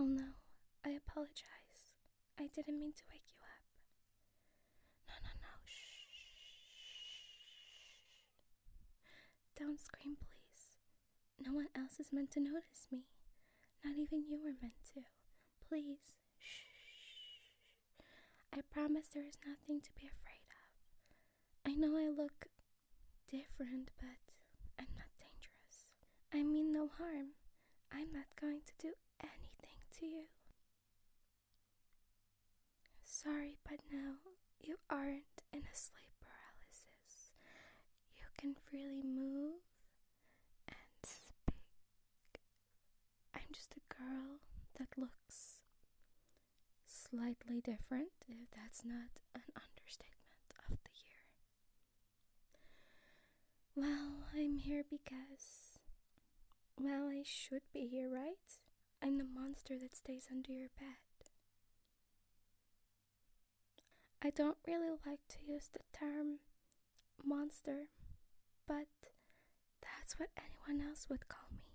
Oh no, I apologize. I didn't mean to wake you up. No, shh. Don't scream, please. No one else is meant to notice me. Not even you were meant to. Please, shh. I promise there is nothing to be afraid of. I know I look different, but I'm not dangerous. I mean no harm. I'm not going to do anything to you. Sorry, but no, you aren't in a sleep paralysis. You can freely move and speak. I'm just a girl that looks slightly different, if that's not an understatement of the year. Well, I'm here because, well, I should be here, right? I'm the monster that stays under your bed. I don't really like to use the term monster, but that's what anyone else would call me.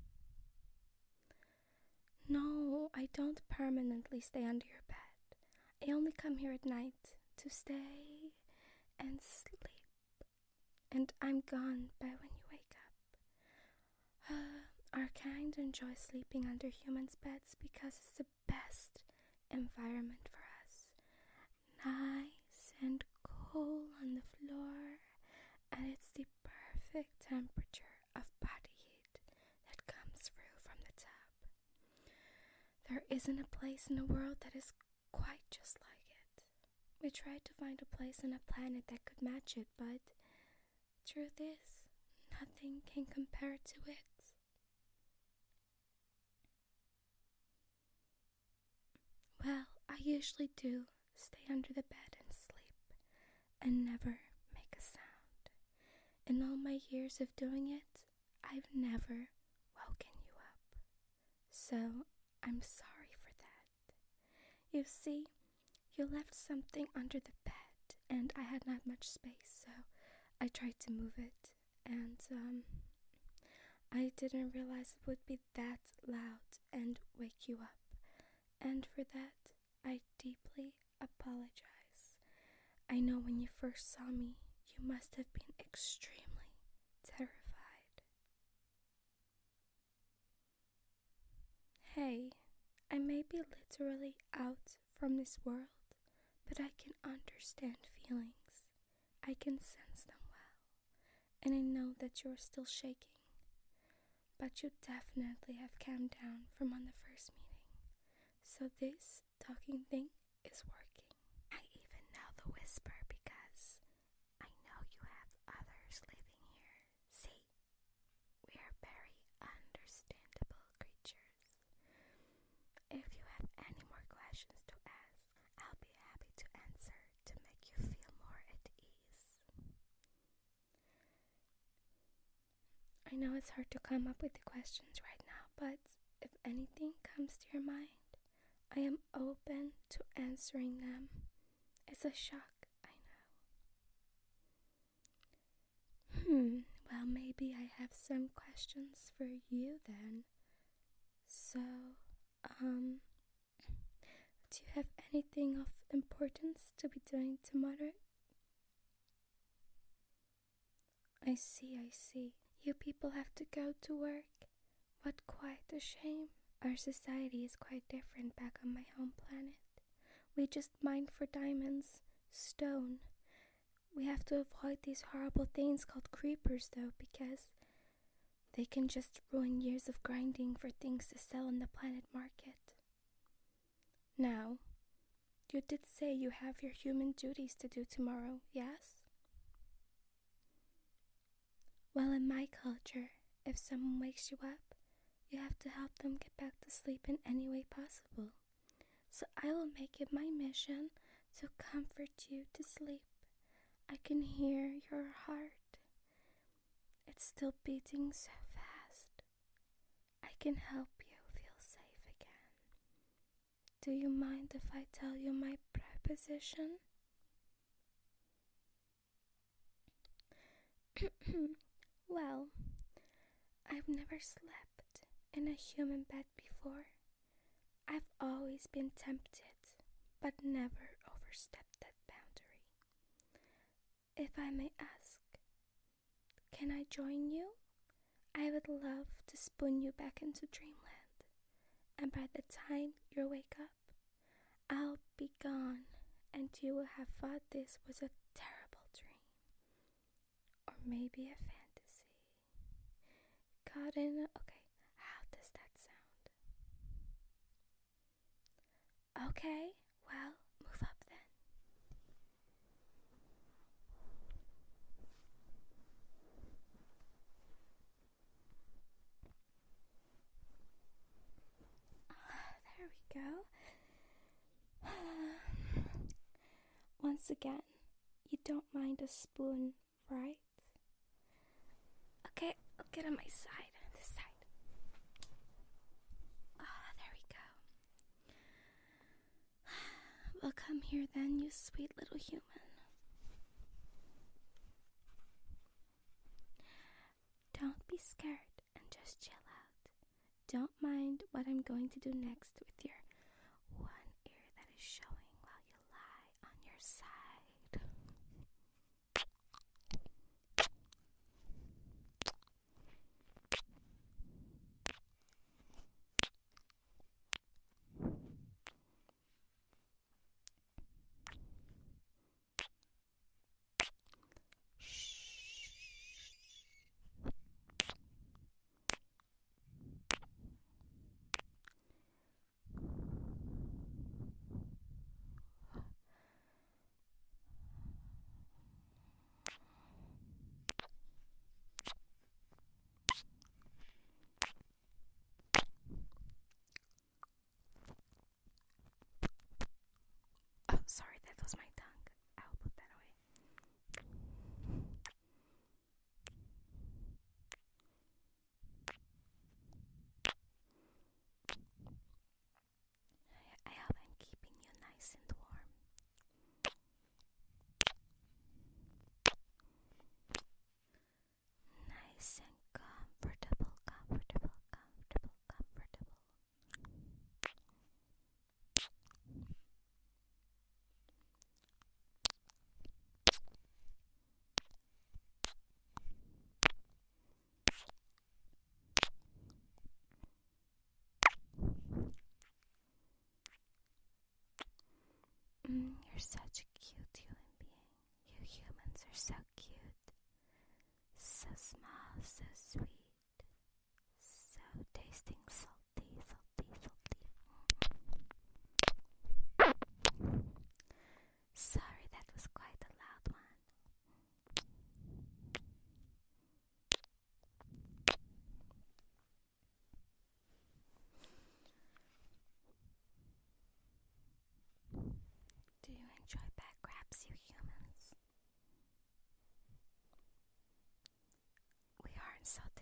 No, I don't permanently stay under your bed. I only come here at night to stay and sleep. And I'm gone by when you wake up. Our kind enjoys sleeping under humans' beds because it's the best environment for us. Nice and cool on the floor, and it's the perfect temperature of body heat that comes through from the tub. There isn't a place in the world that is quite just like it. We tried to find a place on a planet that could match it, but truth is, nothing can compare to it. Well, I usually do stay under the bed and sleep and never make a sound. In all my years of doing it, I've never woken you up. So I'm sorry for that. You see, you left something under the bed and I had not much space, so I tried to move it, and I didn't realize it would be that loud and wake you up. And for that, I deeply apologize. I know when you first saw me, you must have been extremely terrified. Hey, I may be literally out from this world, but I can understand feelings. I can sense them well, and I know that you're still shaking. But you definitely have calmed down from on the first meeting. So this talking thing is working. I even know the whisper because I know you have others living here. See, we are very understandable creatures. If you have any more questions to ask, I'll be happy to answer to make you feel more at ease. I know it's hard to come up with the questions right now, but if anything comes to your mind, I am open to answering them. It's a shock, I know. Well, maybe I have some questions for you then. So, do you have anything of importance to be doing tomorrow? I see. You people have to go to work. What quite a shame. Our society is quite different back on my home planet. We just mine for diamonds, stone. We have to avoid these horrible things called creepers though, because they can just ruin years of grinding for things to sell on the planet market. Now, you did say you have your human duties to do tomorrow, yes? Well, in my culture, if someone wakes you up, you have to help them get back to sleep in any way possible. So I will make it my mission to comfort you to sleep. I can hear your heart. It's still beating so fast. I can help you feel safe again. Do you mind if I tell you my proposition? Well, I've never slept in a human bed before. always been tempted, but never overstepped that boundary. If I may ask, can I join you? I would love to spoon you back into dreamland, and by the time you wake up, I'll be gone, and you will have thought this was a terrible dream, or maybe a fantasy. Caught in a... Okay, how does that sound? Okay, well, move up then. There we go. Once again, you don't mind a spoon, right? Okay, I'll get on my side, this side. There we go. Well, come here then, you sweet little human. Don't be scared and just chill out. Don't mind what I'm going to do next with your one ear that is showing while you lie on your side. Oh, sorry, that was my tongue. I'll put that away. I hope I'm keeping you nice and warm. Nice and comfortable. You're such a cute human being. You humans are so cute. So small, so sweet. So tasting salty. Sorry, that was quite a loud one. Do you enjoy back grabs, you humans? We aren't so